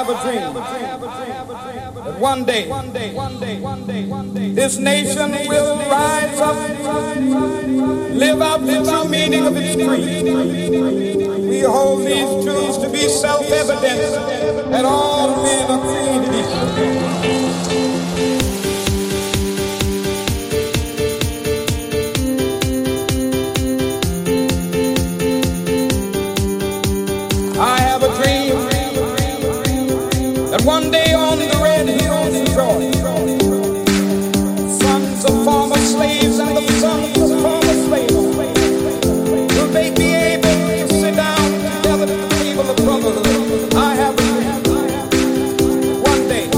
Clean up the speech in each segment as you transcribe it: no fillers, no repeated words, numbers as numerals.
have a dream that one day this nation will rise up, live out the true meaning of its creed. We hold these truths to be self-evident that all men are created equal. One day on the red hills of Georgia, sons of former slaves and the sons of former slaves, will they be able to sit down together at the table of brotherhood? I have a dream. One day.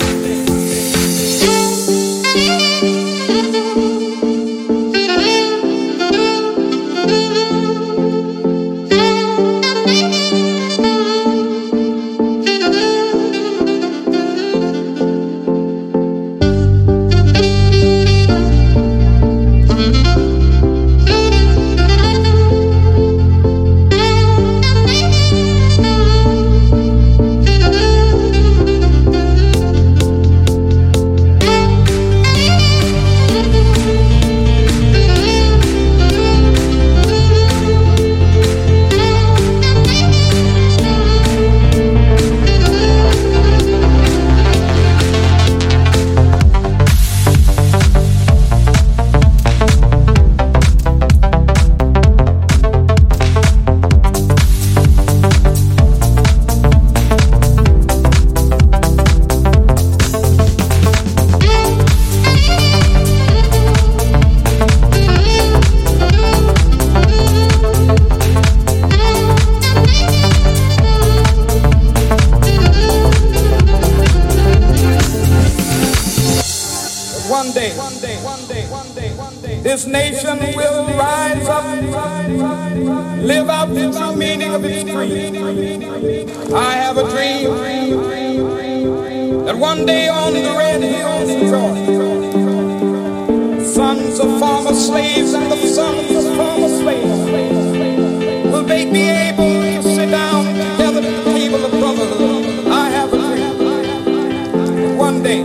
This nation will rise up, live out the true meaning of its creed. I have a dream that one day on the red hills of Georgia, sons of former slaves and the sons of former slaves, will they be able to sit down together at the table of brotherhood? I have a dream. One day.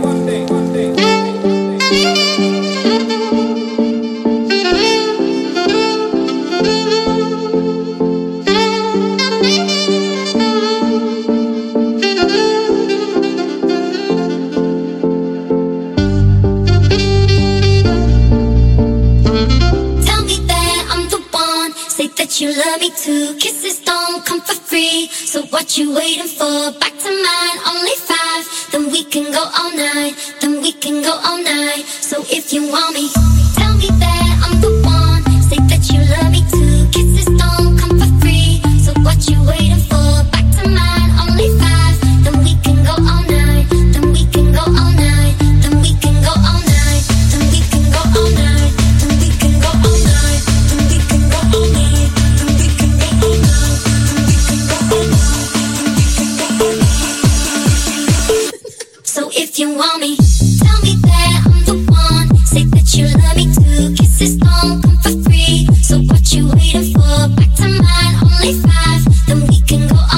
You love me too. Kisses don't come for free. So what you waiting for? Back to mine, only 5. Then we can go all night. Then we can go all night. So if you want me, tell me that I'm the one. Say that you love me too. Kisses don't come for free. So what you waiting for? Back to mine, only 5. Then we can go all night. Then we can go all night. Then we can go all night. Then we can go all night. Then we can go all night. Then we can go all night. So if you want me, tell me that I'm the one. Say that you love me too. Kisses don't come for free. So what you waiting for? Back to mine, only 5. Then we can go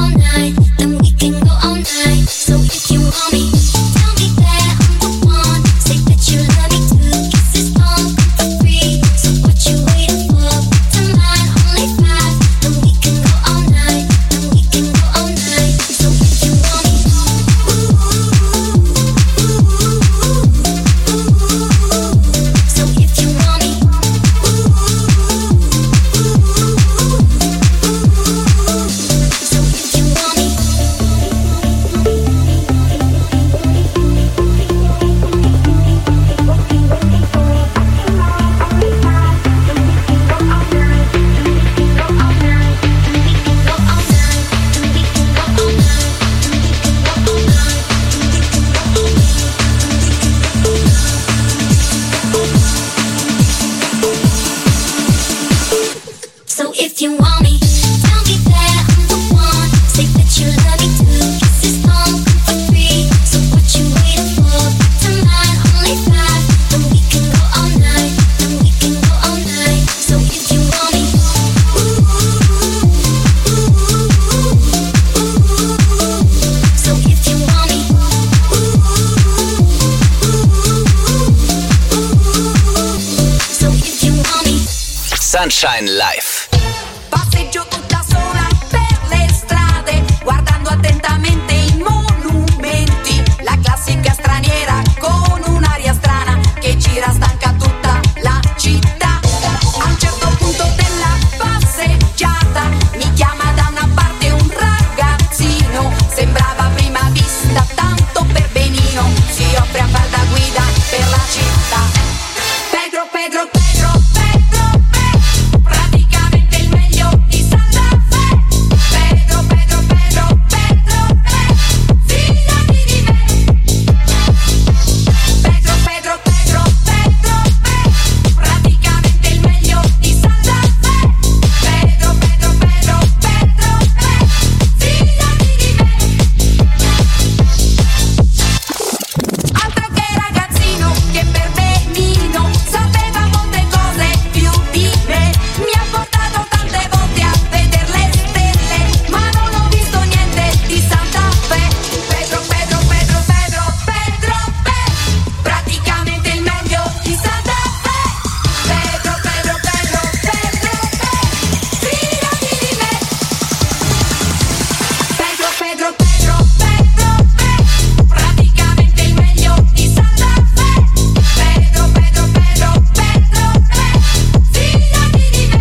Sunshine Live. Passeggio tutta sola per le strade, guardando attentamente i monumenti. La classica straniera con un'aria strana che gira stanca tutta la città. A un certo punto della passeggiata mi chiama da una parte un ragazzino. Sembrava a prima vista tanto per benino. Si offre a far da guida per la città. Pedro, Pedro, Pedro, Pedro, Pedro, praticamente il meglio di Santa Fe. Pedro, Pedro, Pedro, Pedro, Pedro, fidati di me. Pedro, Pedro, Pedro, Pedro, Pedro, praticamente il meglio di Santa Fe. Pedro, Pedro, Pedro, Pedro, Pedro, fidati di me. Altro che ragazzino che per benino sapeva molte cose più di me. Mi ha portato tante volte a vedere le stelle, ma non ho visto niente di Santa Fe. Pedro, Pedro, Pedro, Pedro, Pedro, Pedro, praticamente il meglio di Santa Fe. Pedro, Pedro, Pedro, Pedro, Pedro, fidati di me. Pedro, Pedro, Pedro, Pedro, Pedro, praticamente il meglio di Santa Fe. Pedro, Pedro, Pedro, Pedro, Pedro, fidati di me.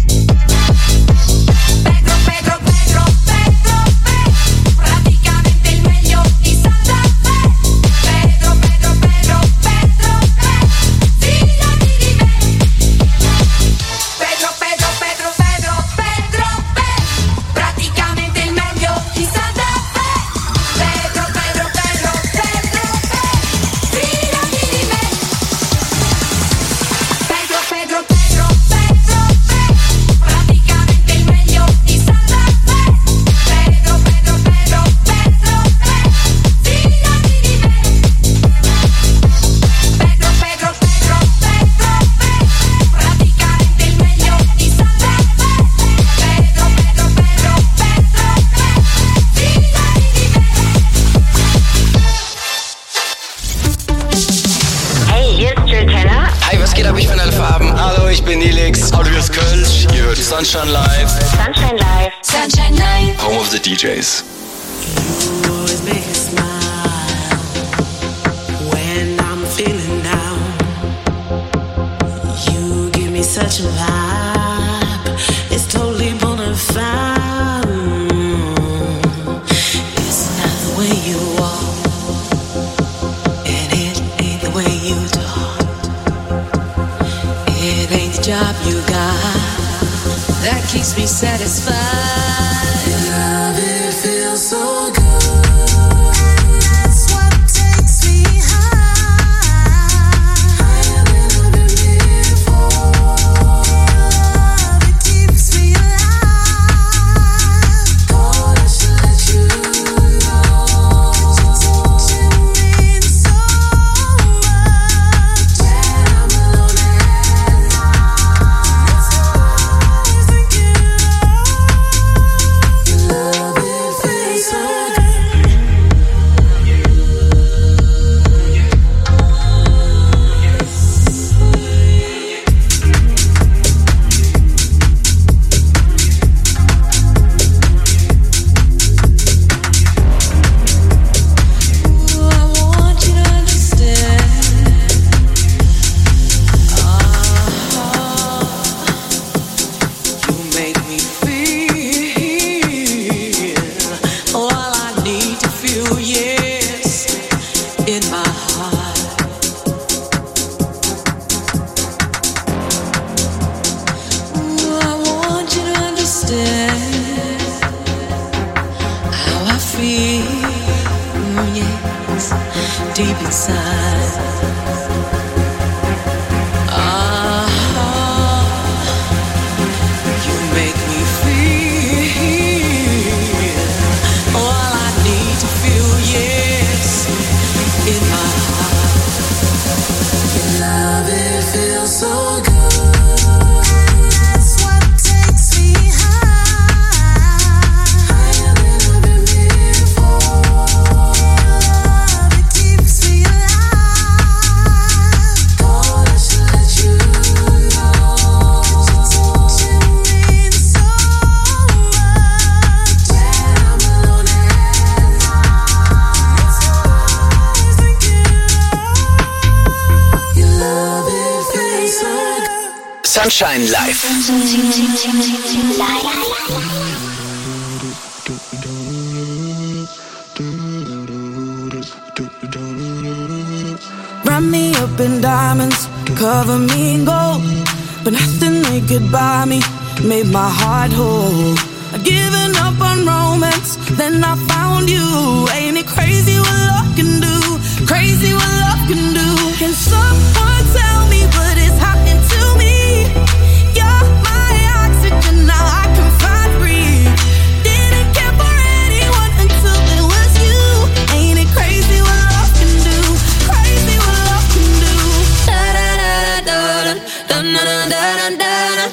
Pedro, Pedro, Pedro, Pedro, Pedro, praticamente il meglio di Santa Fe. Pedro, Pedro, Pedro, Pedro, Pedro, fidati di me. Pedro, Pedro, Pedro, Pedro, Pedro, Pedro, praticamente il meglio di Santa Fe. Pedro, Pedro, Pedro, Pedro, Pedro, fidati di me. Pedro, Pedro, Pedro, Pedro, Pedro, praticamente il meglio di Santa Fe. Pedro, Pedro, Pedro, Pedro, Pedro, fidati di me. Pedro, Pedro, Pedro, Pedro, Pedro, praticamente il meglio di Santa Fe. Pedro, Pedro, Pedro, Pedro, fidati di me. Hey, hier ist Jill Tenner. Hi, was geht ab? Ich bin Alphaben. Hallo, ich bin Nilix. Hallo, hier ist Kölsch. Ihr hört Sunshine Live. Sunshine Live. Sunshine Live. Home of the DJs. You always make me smile when I'm feeling down. You give me such a vibe. It's totally bona fide. It's not the way you walk, and it ain't the way you talk. It ain't the job you got that keeps me satisfied. Love, it feels so good. That's what takes me high. Higher than I've been before. It keeps me alive. God, I should let you know. Attention means so much. When I'm alone at night, it's always thinking of your love. It feels so good. Ooh, I want you to understand. You make me feel all I need to feel, yes, in my heart. Ooh, I want you to understand how I feel, yes, deep inside. You make me feel all I need to feel, yes, in my heart. Your love, it feels so good. That's what takes me high. Higher than I've been before. Love, it keeps me alive. Sunshine Live. Wrap me up in diamonds, cover me in gold, but nothing they could buy me made my heart whole. I'd given up on romance, then I found you. Ain't it crazy what love can do? Crazy what love can do. Can someone tell me what is happening to me? You're my oxygen, now I can find breathe. Didn't care for anyone until it was you. Ain't it crazy what love can do? Crazy what love can do. Da da da da da da da da da da.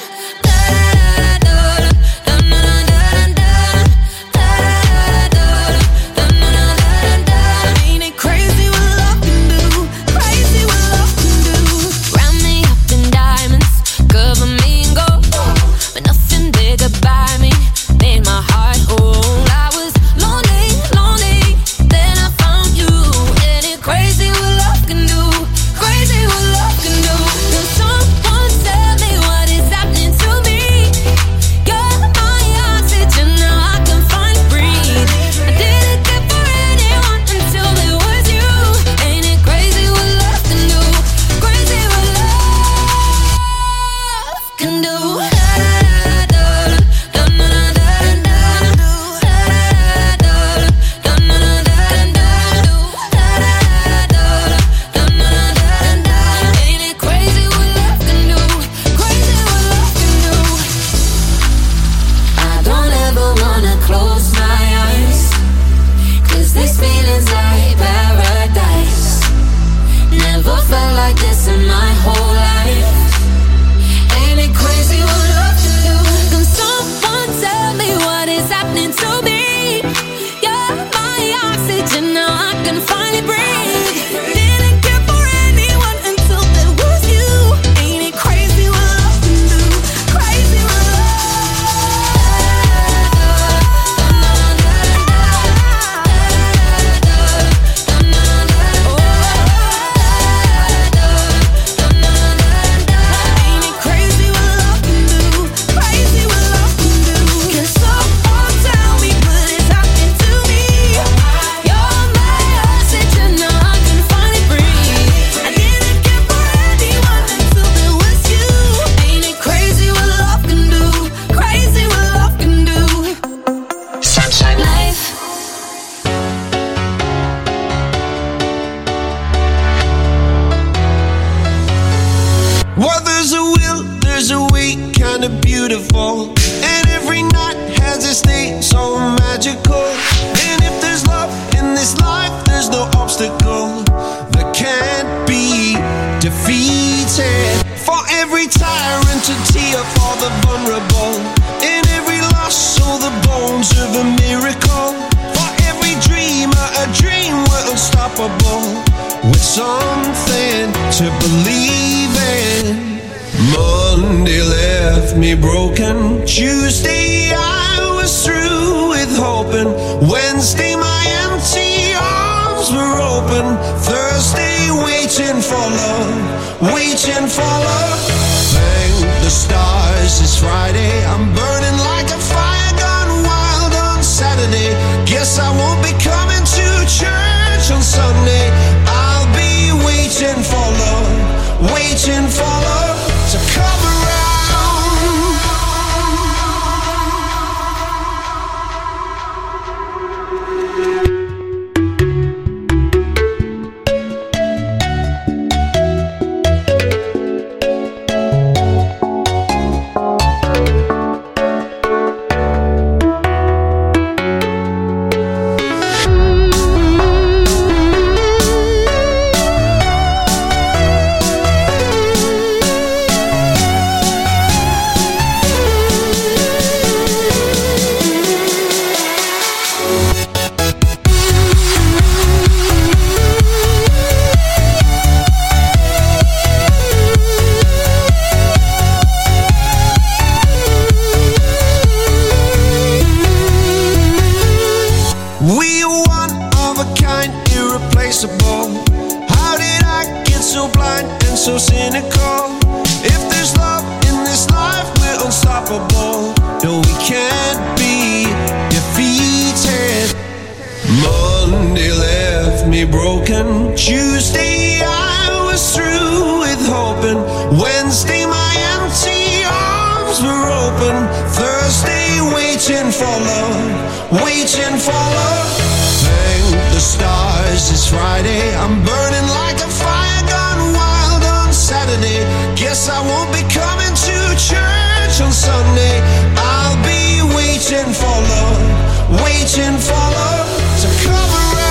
so blind and so cynical. If there's love in this life we're unstoppable. No, we can't be defeated. Monday left me broken. Tuesday I was through with hoping. Wednesday my empty arms were open. Thursday waiting for love, waiting for love. Thank the stars it's Friday. I'm burning like a fire gone wild on Saturday. Guess I won't be coming to church on Sunday. I'll be waiting for love, waiting for love to come around.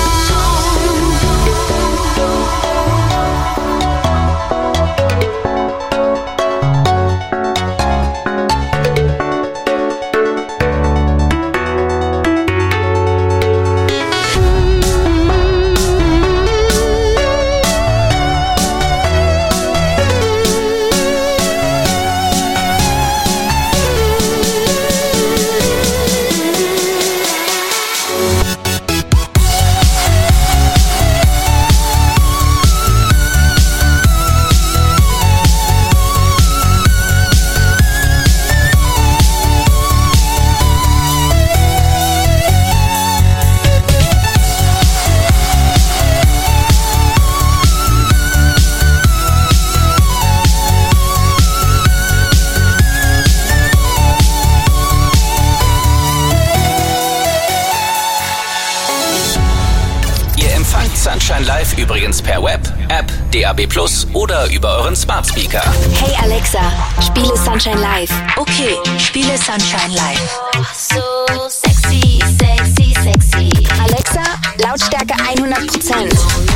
Sunshine Live übrigens per Web, App, DAB+ oder über euren Smart Speaker. Hey Alexa, spiele Sunshine Live. Okay, spiele Sunshine Live. So sexy, sexy, sexy. Alexa, Lautstärke 100%.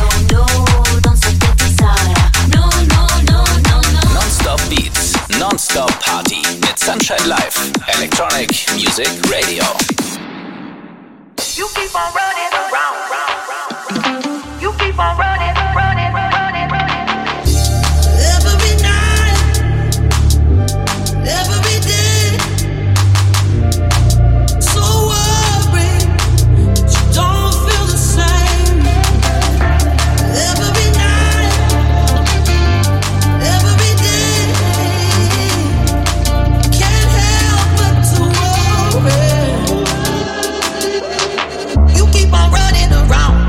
Non-stop Beats, Non-stop Party mit Sunshine Live. Electronic Music Radio. You keep on running around. You keep on running, running, running, running. Every night, every day. So worried, but you don't feel the same. Every night, every day. Can't help but to worry. You keep on running around.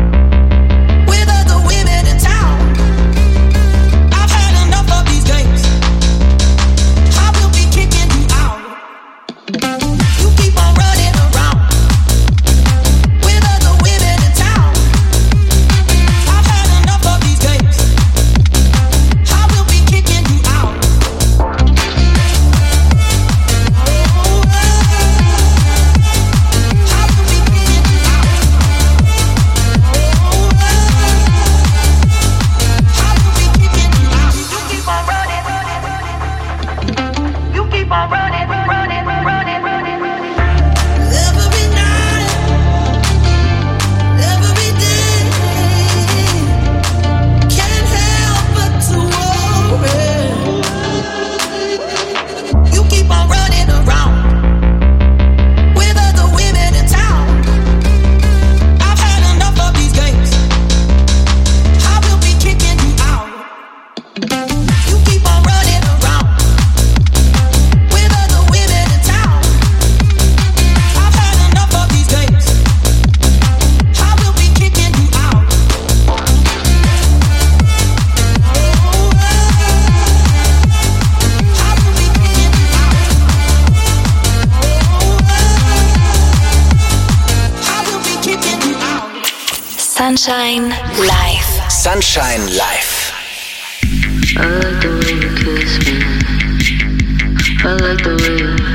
Sunshine Live. Sunshine Live. I like the way you kiss me. I like the way you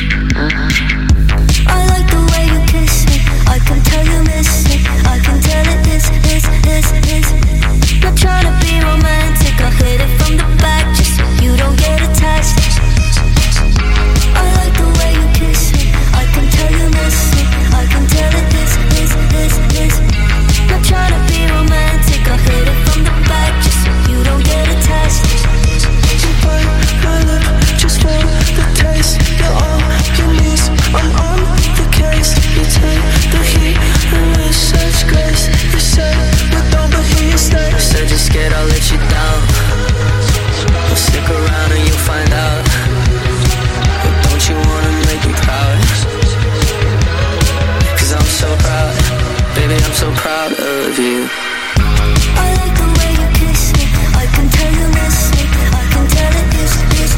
I like the way you kiss me. I can tell you miss it. I can tell it is. Not trying to be romantic. I hit it from the back just so you don't get attached. I like the way you kiss me. I can tell you miss it. I can tell it is. Not trying to be romantic. I hit it from the back just so you don't get attached. You bite my lip just for the taste. You're all so proud of you. I like the way you kiss me. I can tell you miss me. I can tell it is.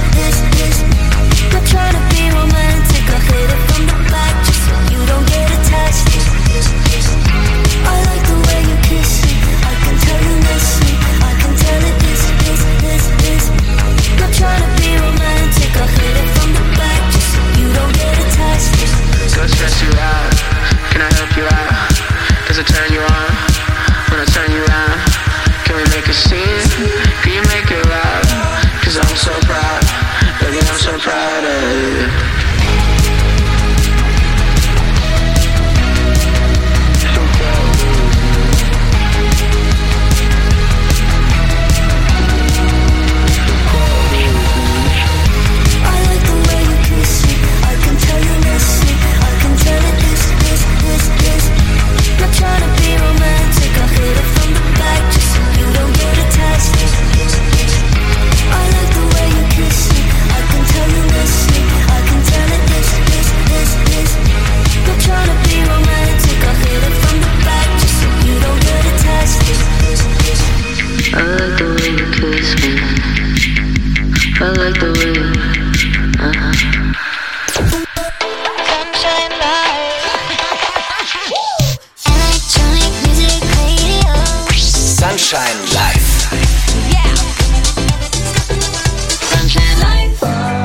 Not trying to be romantic. I hit it from the back just so you don't get attached. I like the way you kiss me. I can tell you miss me. I can tell it is. Not trying to be romantic. I hit it from the back just so you don't get attached. So I stress you out. Can I help you out? Does it turn you on? When I turn you around, can we make a scene? Can you make it loud? 'Cause I'm so proud, baby, I'm so proud of you. I like the way you kiss me. I can tell you miss me. I can tell it is. Not trying to be romantic. I hit it from the back just so you don't get attached. I like the way you kiss me. I can tell you miss me. I can tell it is. Not trying to be romantic. I hit it from the back just so you don't get attached. I like the way you kiss me. I like the way Sunshine Life. Electronic music radio. Sunshine Life. Yeah. Sunshine Life.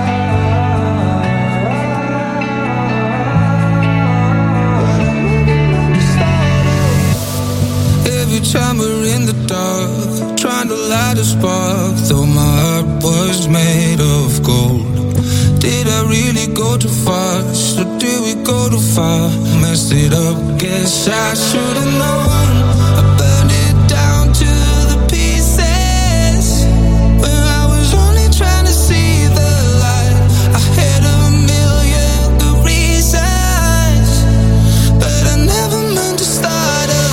Every time we're in the dark, trying to light a spark, though my heart was made of gold. Did I really go too fast, or did we go too far? Messed it up, guess I should've known. I burned it down to the pieces when I was only trying to see the light. I had a million good reasons, but I never meant to start a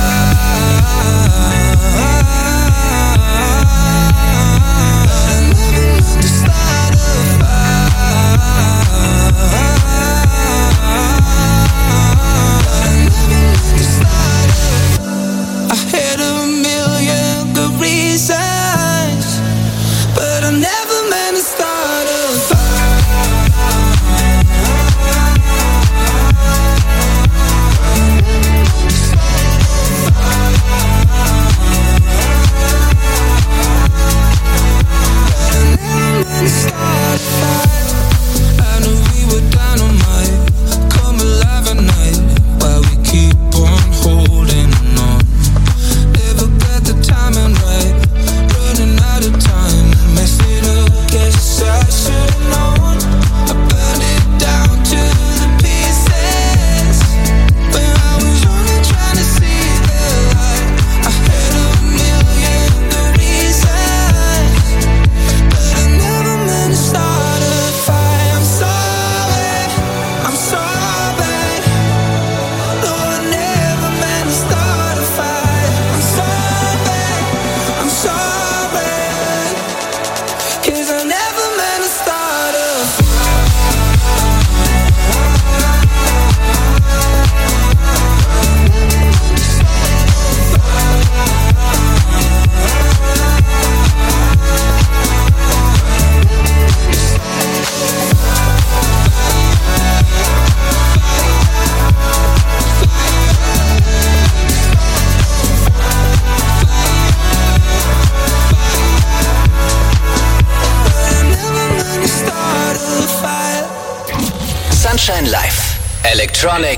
Sunshine Life. Electronic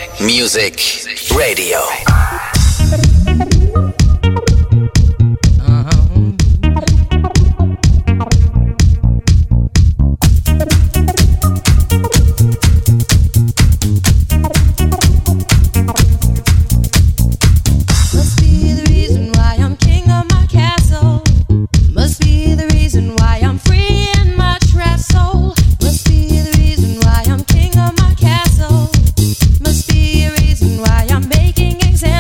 Music Radio. Must be a reason why I'm making examples.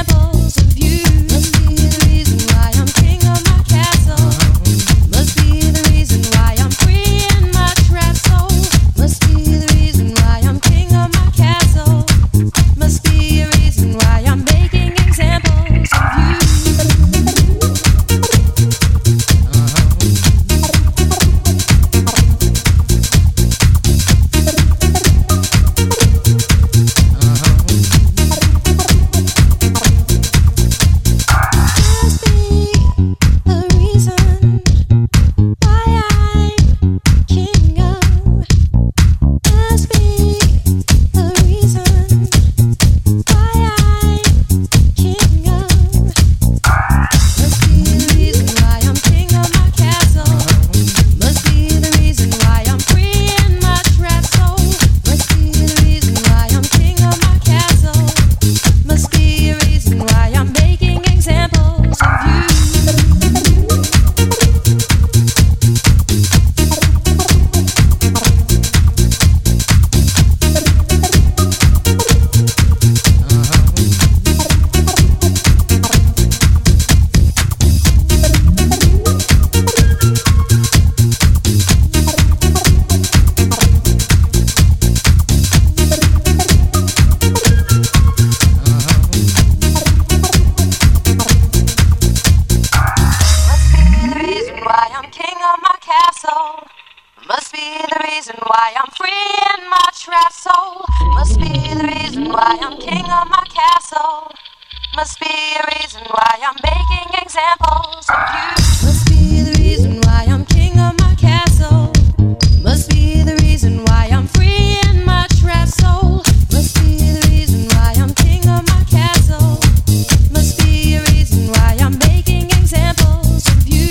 be a reason why I'm making examples of you. Must be the reason why I'm king of my castle. Must be the reason why I'm free in my trapped soul. Must be the reason why I'm king of my castle. Must be a reason why I'm making examples of you.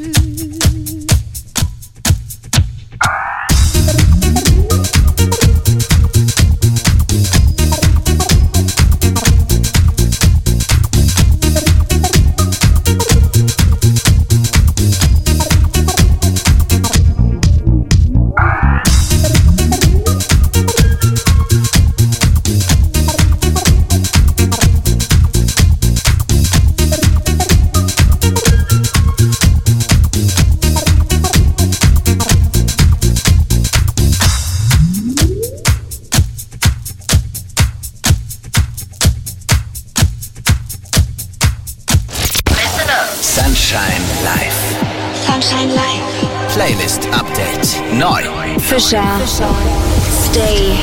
Sunshine Live. Sunshine Live. Playlist Update. Neu. Fischer. Stay.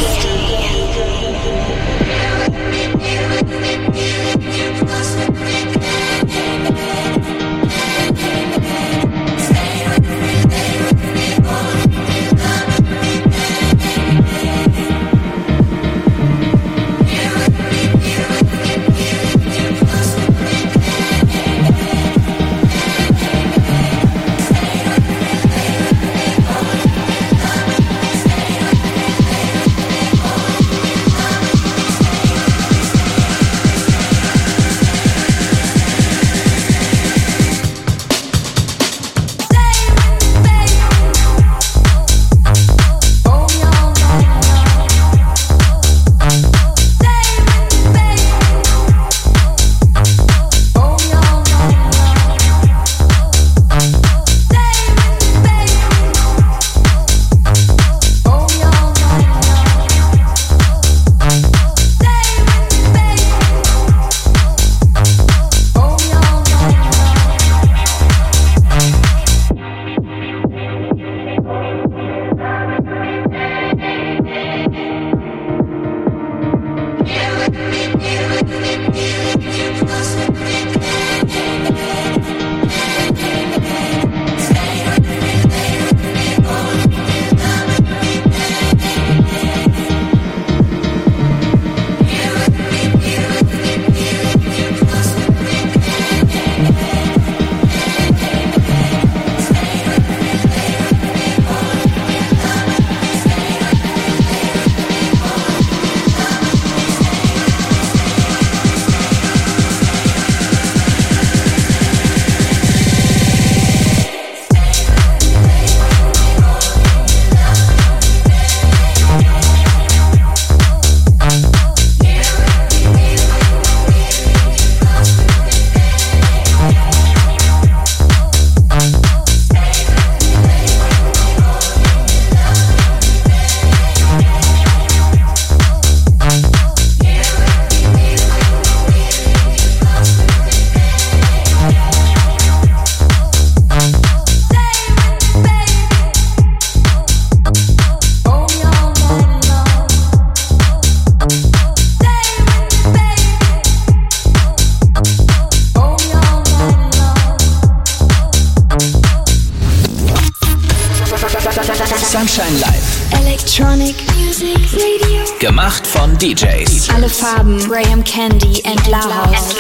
Sunshine Live. Electronic Music Radio. Gemacht von DJs. Alle Farben. Graham Candy and Lahouse.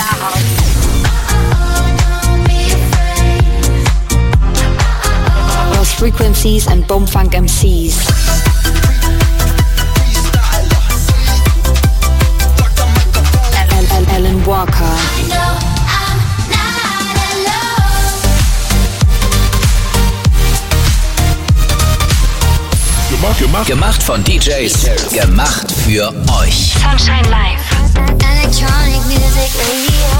Lost Frequencies and Boomfunk MCs. Alan Walker. Gemacht von DJs, gemacht für euch. Sunshine Live. Electronic Music Radio.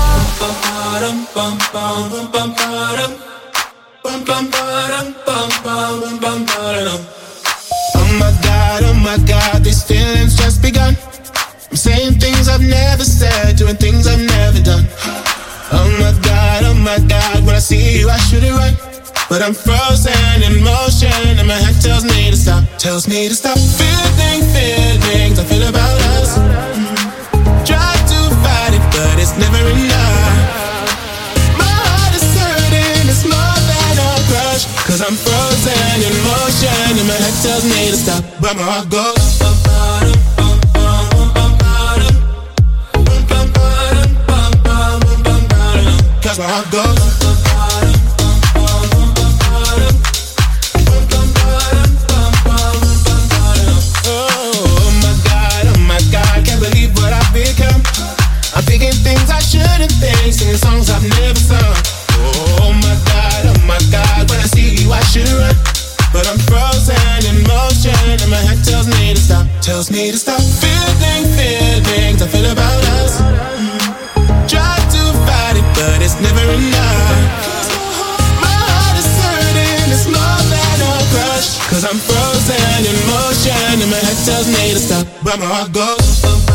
Oh my God, these feelings just begun. I'm saying things I've never said, doing things I've never done. Oh my God, when I see you I should it right. But I'm frozen in motion and my head tells me to stop. Tells me to stop feeling feelings I feel about us. Try to fight it but it's never enough. tells me to stop, but my heart goes. Cause my heart goes. Oh my God, can't believe what I've become. I'm thinking things I shouldn't think, singing songs I've never sung. Oh my God, when I see you I should run. But I'm frozen in motion and my head tells me to stop. Tells me to stop feeling feelings I feel about us. Try to fight it but it's never enough. My heart is hurting, it's more than a crush. Cause I'm frozen in motion and my head tells me to stop, but my heart goes.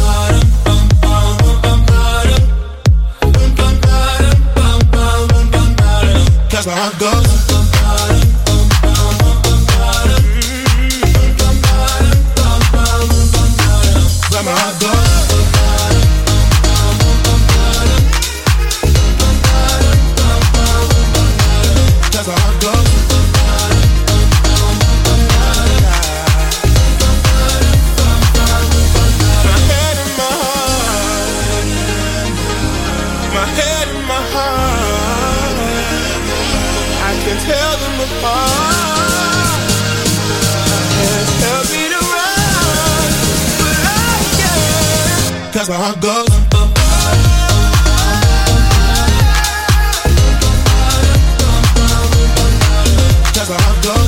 Cause my heart goes. But my heart goes. Cause my heart goes. My head and my heart. My head and my heart. I can tell them apart. Can't help me to run, but I can't. Cause my heart goes. Cause my heart goes.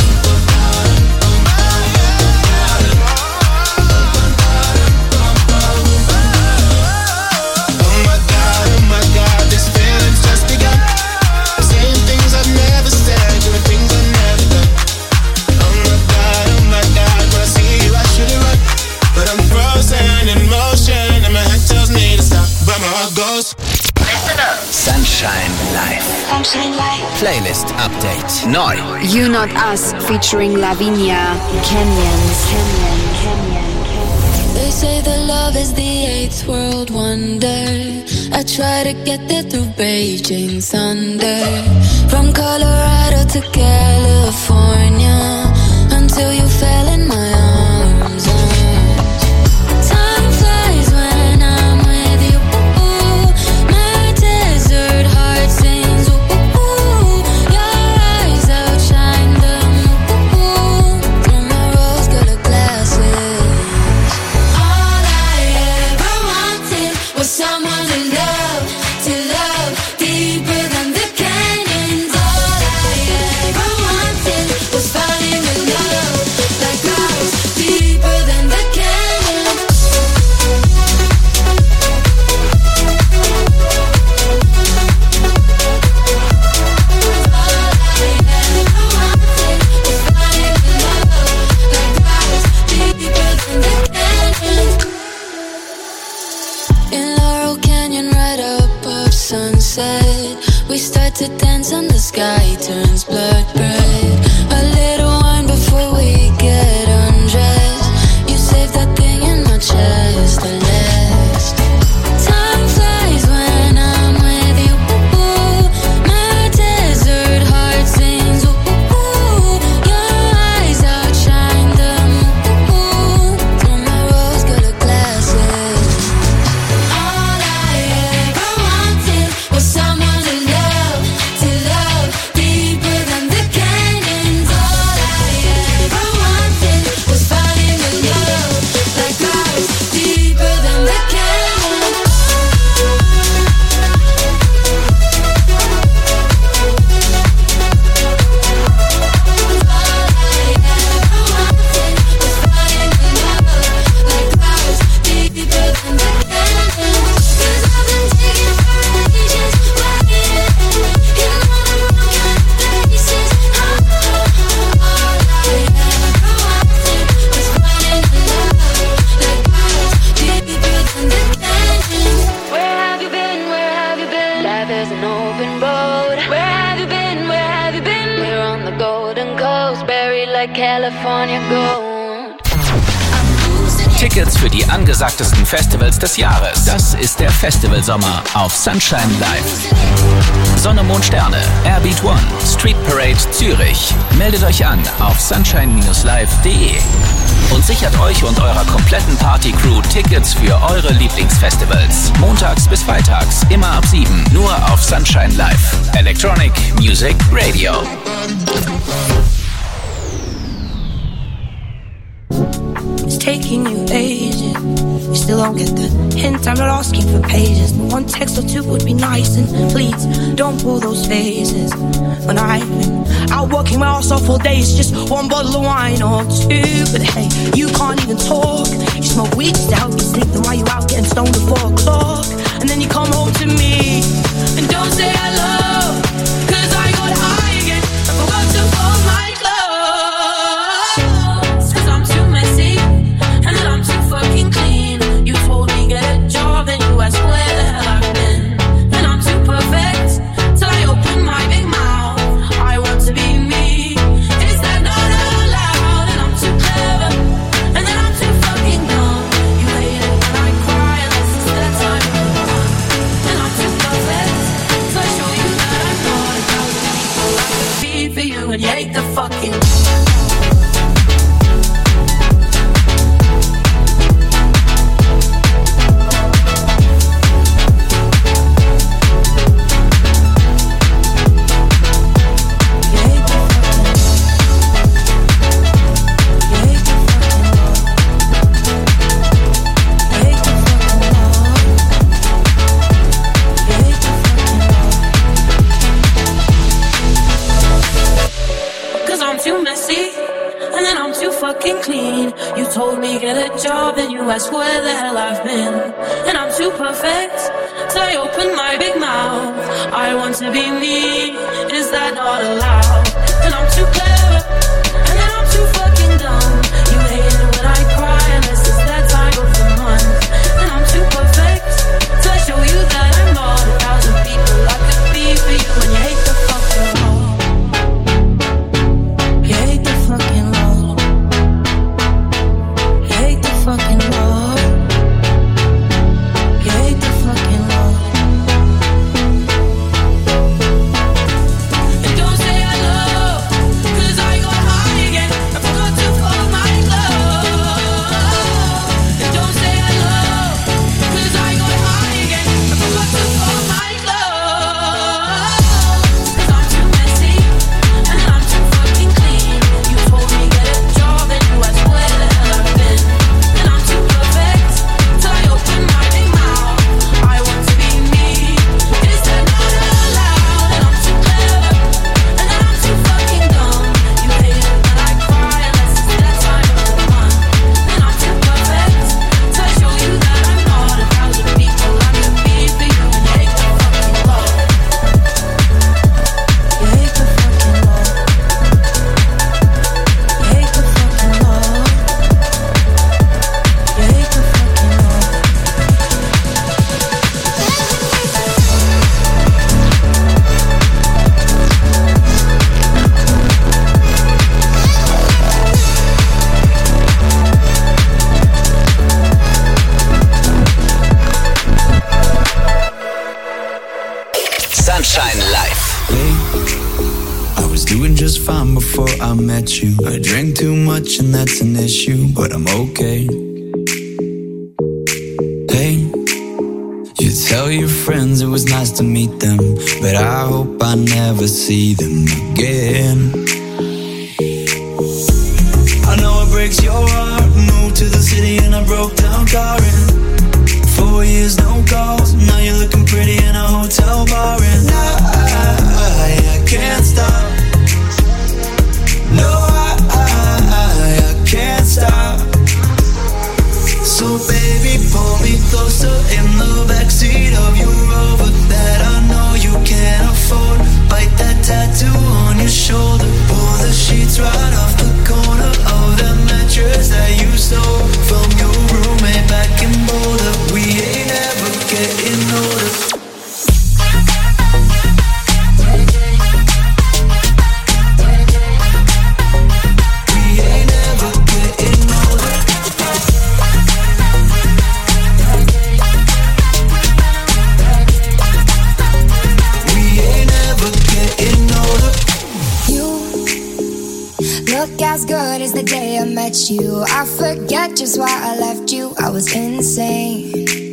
Oh my God, this feeling's just begun. Saying things I've never said, doing things I've never done. Oh my God, when I see you I should've run. But I'm frozen in motion and my head tells me to stop, but my heart goes. Listen up. Sunshine Live. Sunshine Live. Playlist Update. Neu. You Not Us featuring Lavinia. Kenyans. They say that love is the eighth world wonder. I try to get there through Beijing thunder. From Colorado to California, until you fell in my arms. Time flies when I'm with you. My desert heart sings. Your eyes outshine them. Through my rose-colored glasses. All I ever wanted was someone to love deeper than the canyons. All I ever wanted was falling in love like clouds deeper than the canyons. All I ever wanted was falling in love like clouds deeper than the canyons. In Laurel Canyon, right above sunset, we start to dance and the sky turns blood red. A little wine before we get undressed. You save that thing in my chest, the last. Time flies when I'm with you. My desert heart sings. Your eyes outshine them. Through my rose-colored glasses. All I ever wanted was someone to love deeper than the canyons. All I ever wanted was falling in love like clouds deeper than the canyons. Where have you been? Where have you been? Life is an open boat. Where have you been? Where have you been? We're on the Golden Coast, buried like California gold. Tickets für die angesagtesten Festivals des Jahres. Das ist der Festivalsommer auf Sunshine Live. Sonne, Mond, Sterne, Airbeat One, Street Parade Zürich. Meldet euch an auf sunshine-live.de und sichert euch und eurer kompletten Party-Crew Tickets für eure Lieblingsfestivals. Montags bis freitags, immer ab 7, nur auf Sunshine Live. Electronic Music Radio. It's taking you ages. You still don't get the hint. I'm not asking for pages. One text or two would be nice. And please don't pull those faces. When I've been out working my ass off all day, it's just one bottle of wine or two. But hey, you can't even talk. You smoke weed just to help you sleep. Then why you out getting stoned at 4 o'clock? And then you come home to me and don't say hello, 'cause I got high again. I forgot to fold my clothes. 'Cause I'm too messy and then I'm too fucking clean. You told me get a job and you asked where the hell I've been. And I'm too perfect till I open my big mouth. I want to be me. Is that not allowed? And I'm too clever and then I'm too fucking dumb. You hate it when I cry unless it's that time of the month. And I'm too perfect till I show you that I'm not a thousand people I could be for you. And you hate the fucking clean. You told me get a job and you asked where the hell I've been. And I'm too perfect till I open my big mouth. I want to be me. Is that not allowed? And I'm too clever and then I'm too fucking dumb. You hate it when I cry unless it's that time of the month. And I'm too perfect till I show you that I'm not a thousand people I could be for you. And you hate the fucking law. You hate the fucking law. Fucking law. You hate the fucking law. And don't say hello, 'cause I got high again. I forgot to fold my clothes. And don't say hello, 'cause I got high again. I forgot to fold my clothes. 'Cause I'm too messy and I'm too fucking clean. You told me get a job and you asked where the hell I've been. I met you. I drink too much and that's an issue, but I'm okay. Hey, you tell your friends it was nice to meet them, but I hope I never see them again. I know it breaks your heart. Moved to the city in a broke down car and 4 years no calls. Now you're looking pretty in a hotel bar and I can't stop. No, I can't stop. So baby, pull me closer in the backseat of your Rover that I know you can't afford. Bite that tattoo on your shoulder. Pull the sheets right off the corner of the mattress that you stole from your roommate back in Boulder. We ain't ever getting older. look as good as the day I met you. I forget just why I left you. I was insane.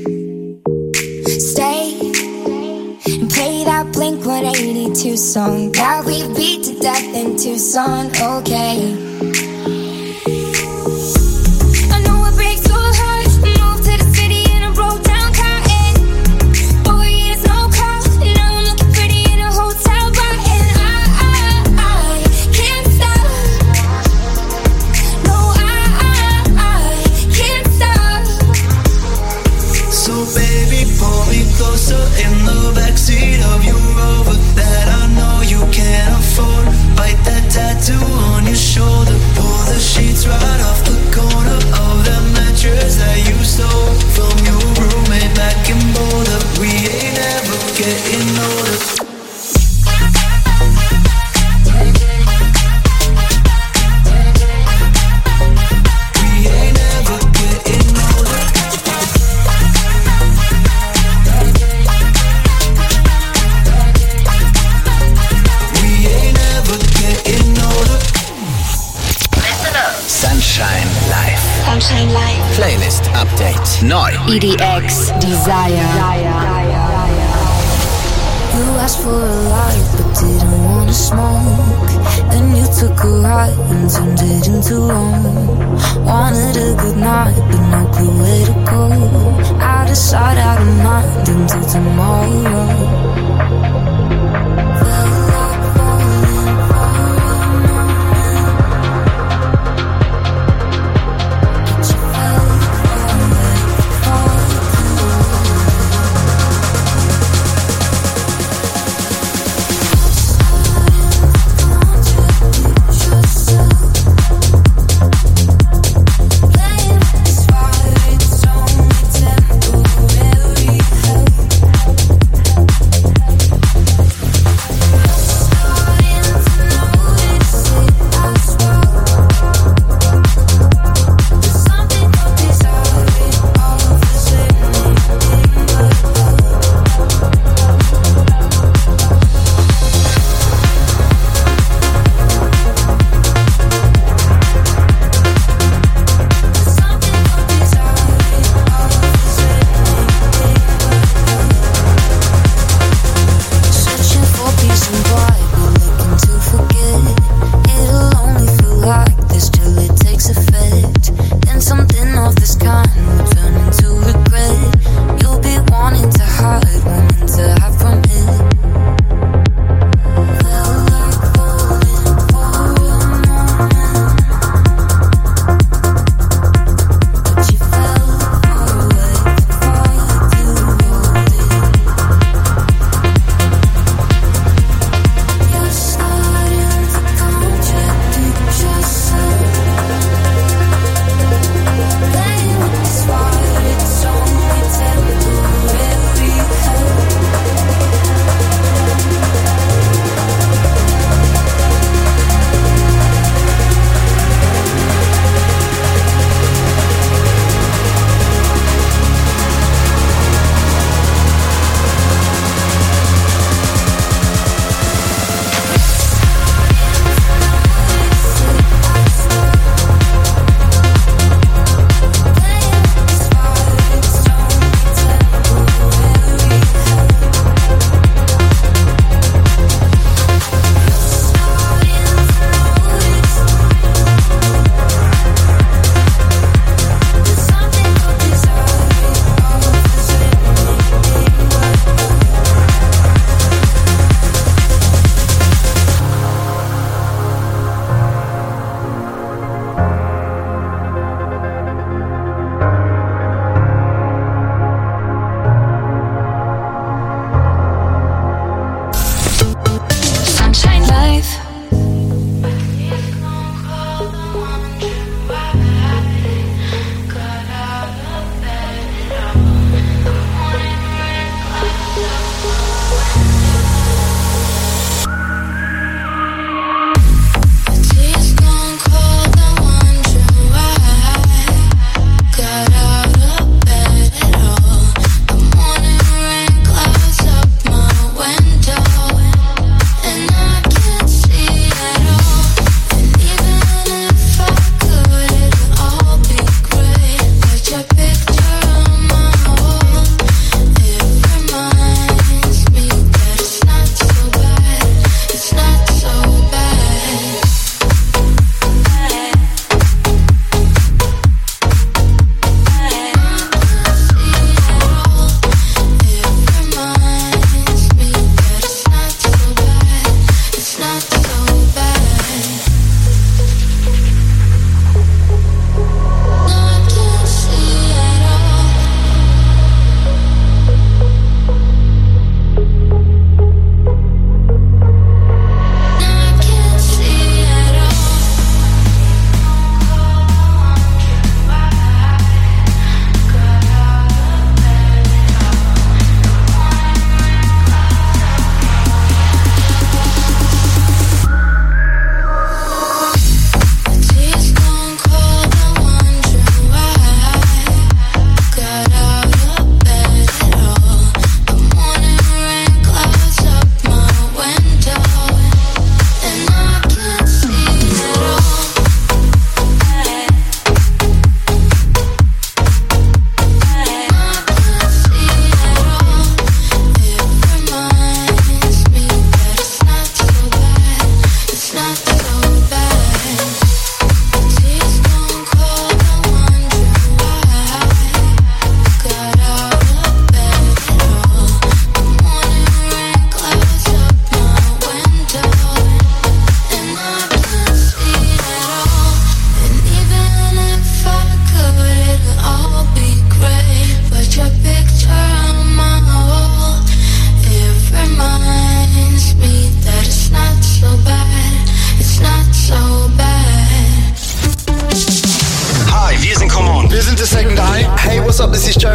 Stay and play that Blink-182 song that we beat to death in Tucson. Okay. In the backseat of your Rover that I know you can't afford. Bite that tattoo on your shoulder. Pull the sheets right off the corner of that mattress that you stole from your roommate back in Boulder. We ain't ever getting older. Sunshine Live. Playlist Update. Neu. EDX Desire. You asked for a light but didn't wanna smoke. Then you took a ride and turned it into wrong. Wanted a good night but no clue where to go. Out of sight, out of mind until tomorrow.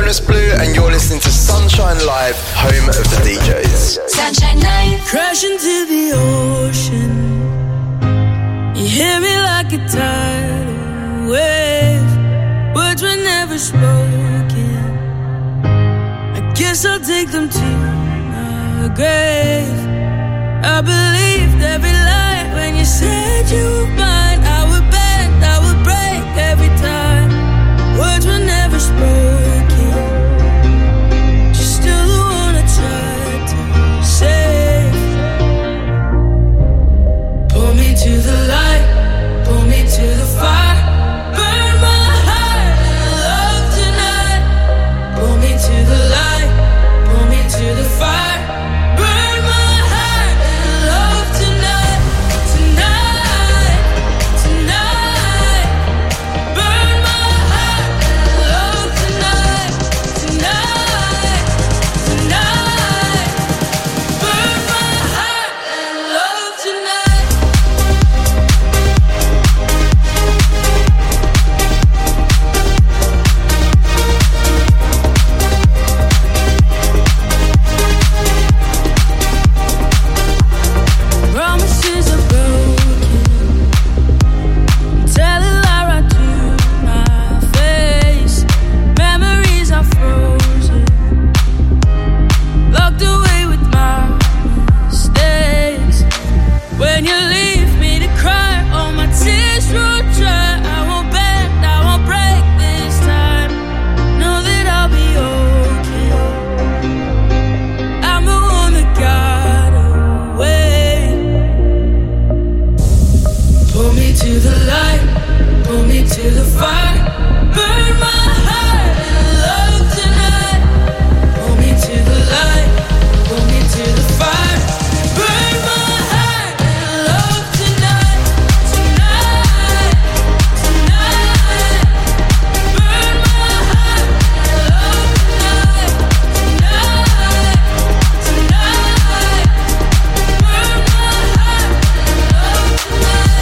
Jonas Blue, and you're listening to Sunshine Live, home of the DJs. Sunshine Live. Crash into the ocean. You hear me like a tidal wave. Words were never spoken. I guess I'll take them to my grave. I believed every lie when you said you were mine. I would bend, I would break every time. Words were never spoken. You're still the one I tried to save. Pull me to the light, pull me to the fire. Burn my heart in love tonight. Pull me to the light, pull me to the fire. Burn my heart in love tonight. Tonight, tonight. Burn my heart in love tonight. Tonight, tonight. Burn my heart in love tonight. Promises are broken. Tell a lie right to my face. Memories are frozen. Locked away with my mistakes. When you leave me to cry, all my tears will dry. I won't bend, I won't break this time. Know that I'll be okay. I'm the one that got away. Pull me to the light, pull me to the fire. Burn my heart in love tonight. Pull me to the light, pull me to the fire. Burn my heart in love tonight. Tonight, tonight. Burn my heart in love tonight. Tonight, tonight. Burn my heart in love tonight.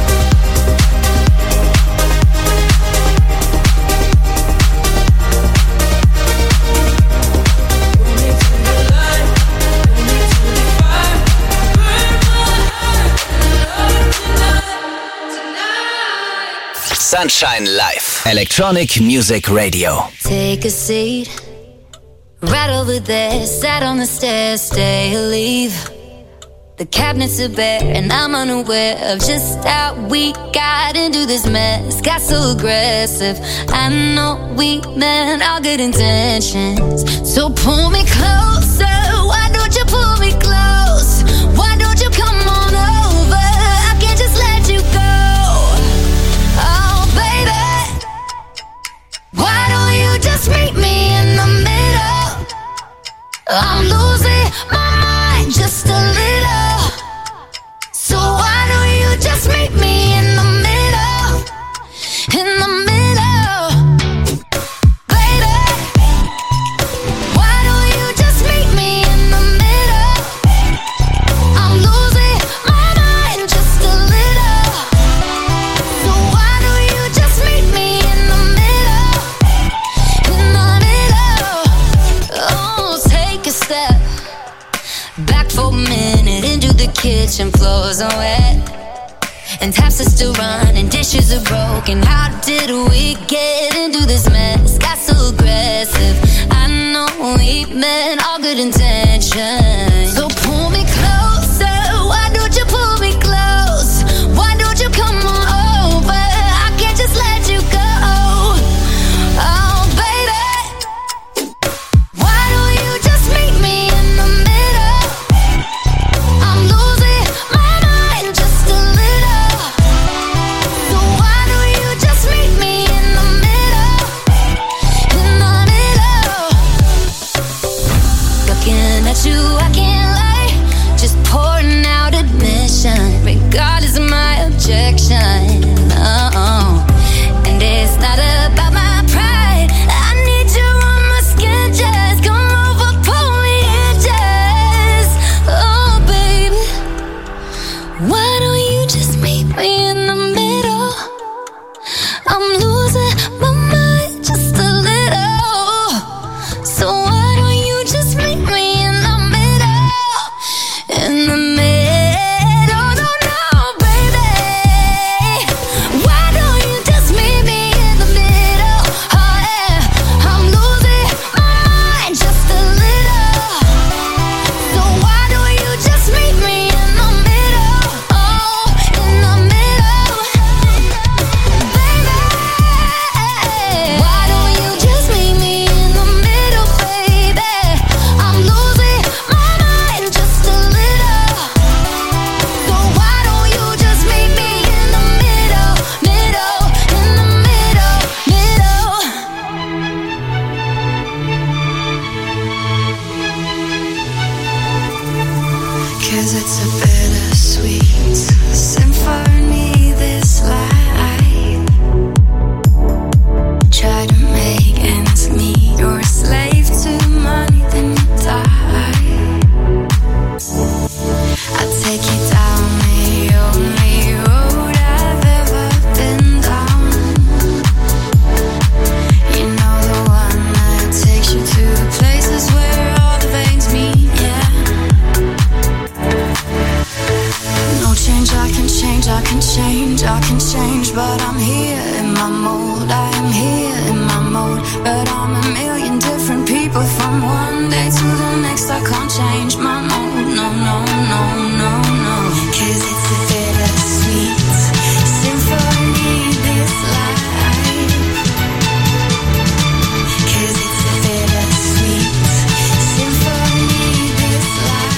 Sunshine Live. Electronic Music Radio. Take a seat right over there. Sat on the stairs, stay or leave. The cabinets are bare and I'm unaware of just how we got into this mess. Got so aggressive. I know we meant all good intentions. So pull me closer. Why don't you pull me close? Why don't you come on over? I can't just let you go. Oh, baby, why don't you just meet me in the middle? I'm losing my mind just a little. So why don't you just meet me in the middle? In the middle, baby. Why don't you just meet me in the middle? I'm losing my mind just a little. So why don't you just meet me in the middle? In the middle. Oh, take a step back for a minute into the kitchen. Floors are wet and taps are still running, dishes are broken. How did we get into this mess? Got so aggressive. I know we meant all good intentions. So pull me closer. Why don't you pull me close? Why don't you come on over? I can't just let you go. Oh, baby, why don't you just meet me in the middle? I'm losing my mind just a little. So why don't you just meet me in the middle? In the middle. Looking at you, I can't lie. 'Cause it's a bittersweet symphony, this life. Try to make ends meet, you're a slave to money, then you die. I'll take you down the only road I've ever been down. You know, the one that takes you to the places where all the veins meet, yeah. No change, I can change, I can change, I can change, but I'm here in my mold. I am here in my mode, but I'm a million different people from one day to the next. I can't change my mode, no, no, no, no, no. 'Cause it's a bittersweet symphony, this life. 'Cause it's a bittersweet symphony, this life.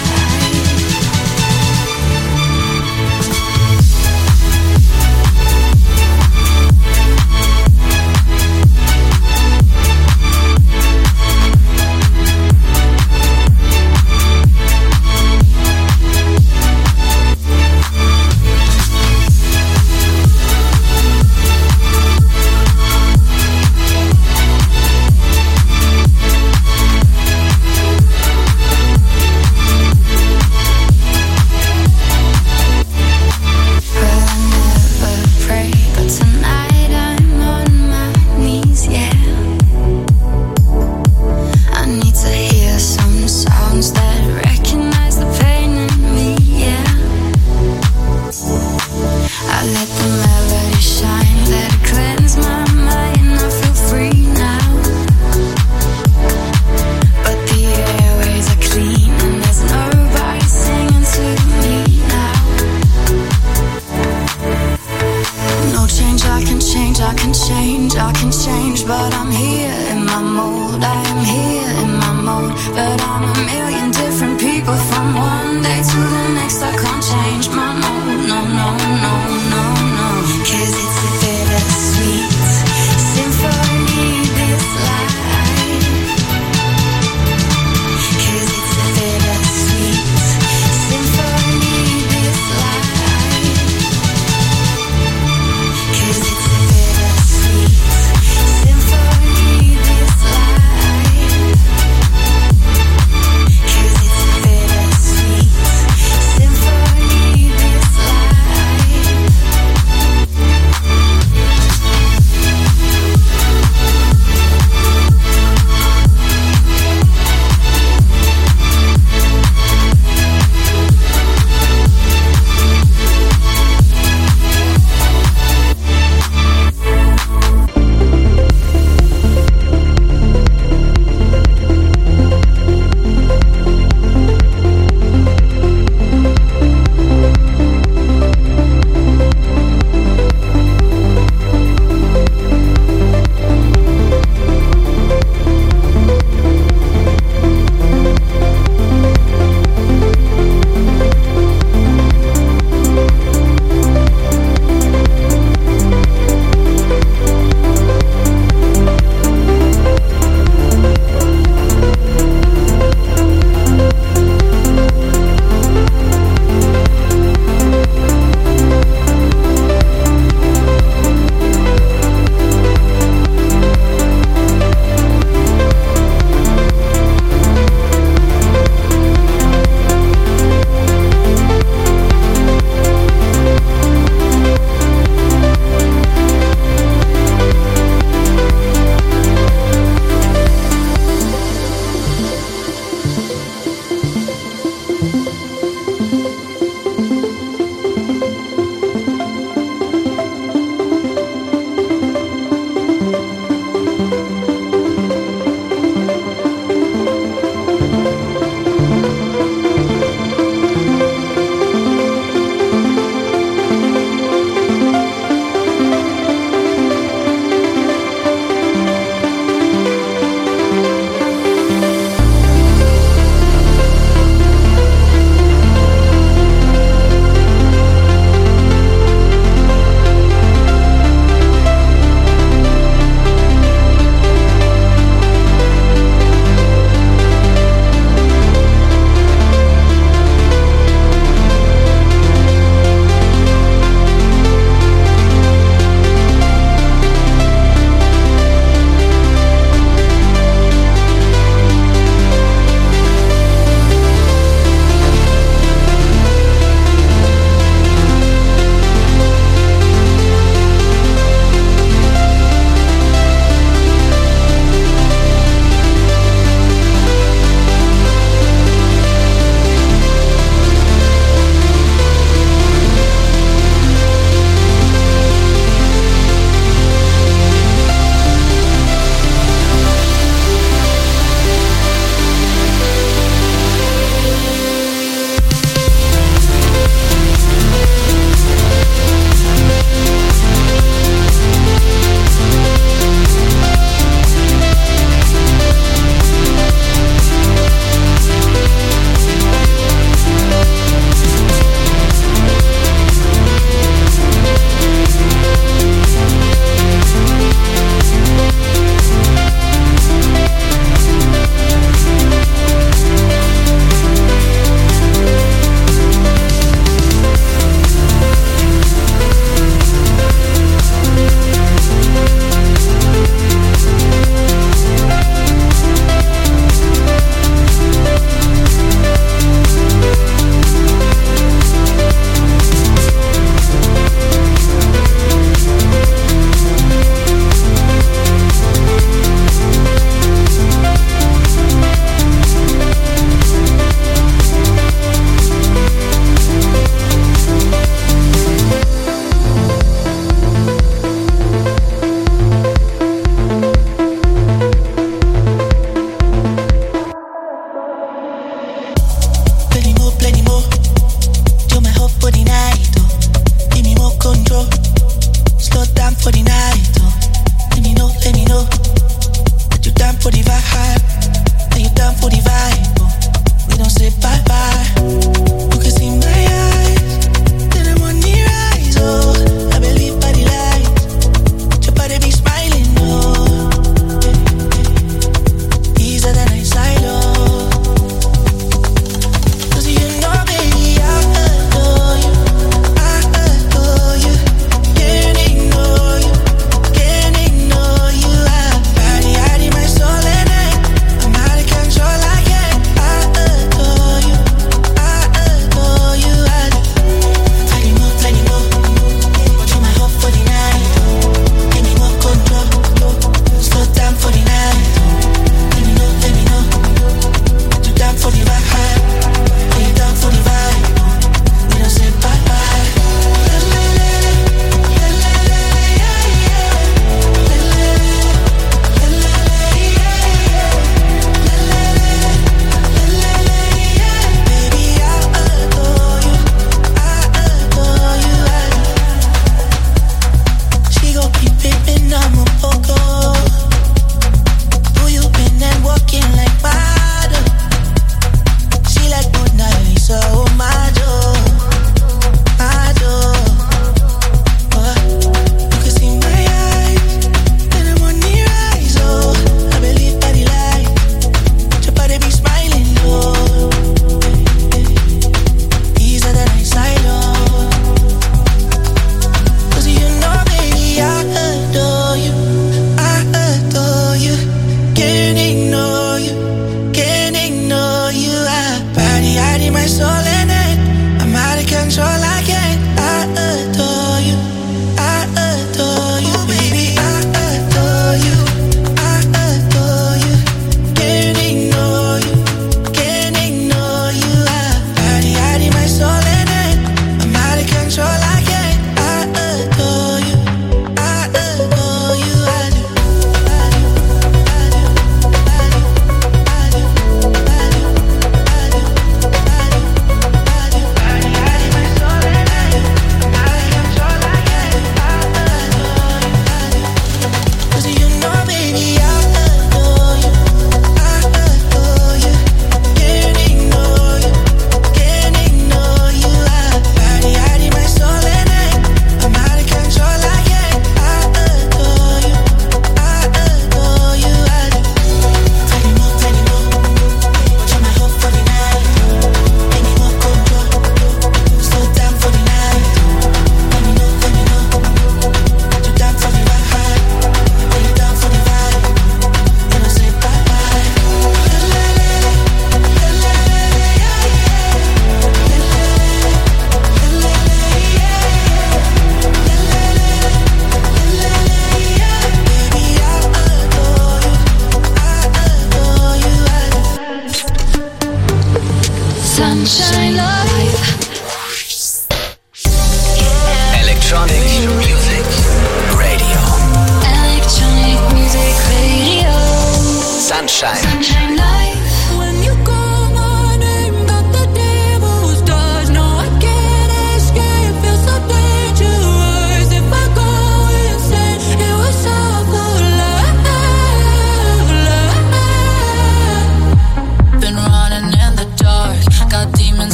Symphony.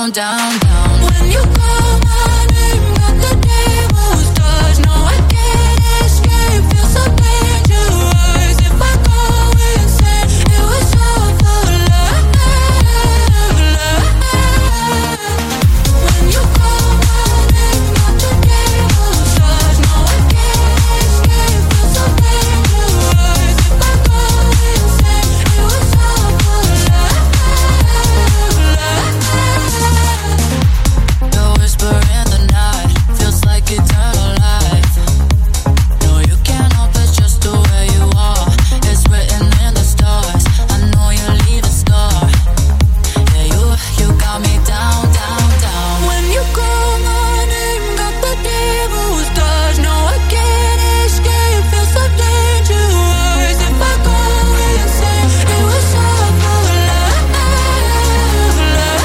down, down, down. When you call my name, got the devil's touch. No, I can't escape, feel so dangerous. If I go insane, it was all for love, love. When you call my name, got the devil's touch. No, I can't escape, feel so dangerous. If I go insane, it was all for love, love. The whisper in the night feels like eternal life. No, you can't help it, just the way you are. It's written in the stars. I know you leave a scar. Yeah, you got me down, down, down. When you call my name, got the devil's touch. No, I can't escape, feel so dangerous. If I go insane, it was all for love, love.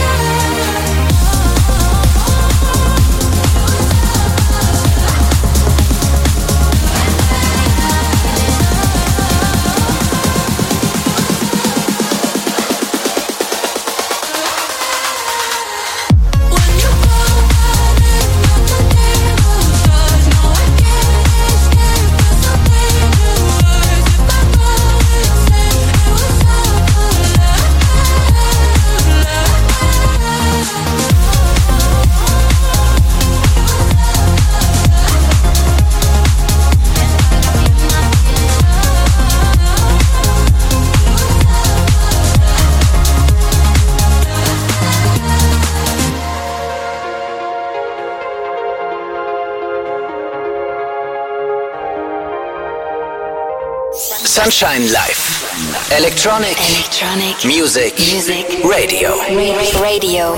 Sunshine Live. Electronic Music Radio. Radio.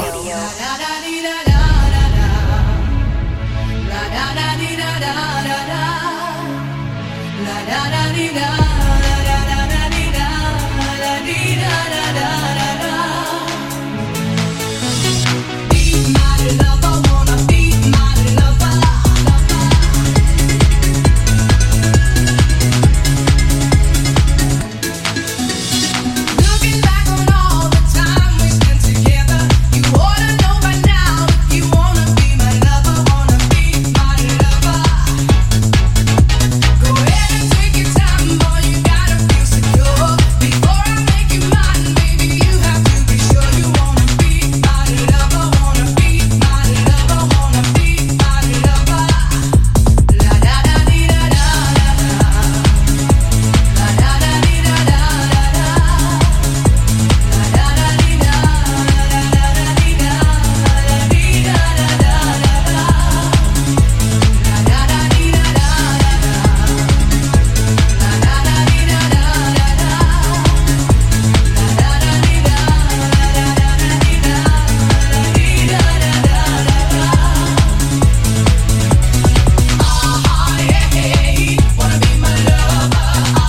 La da da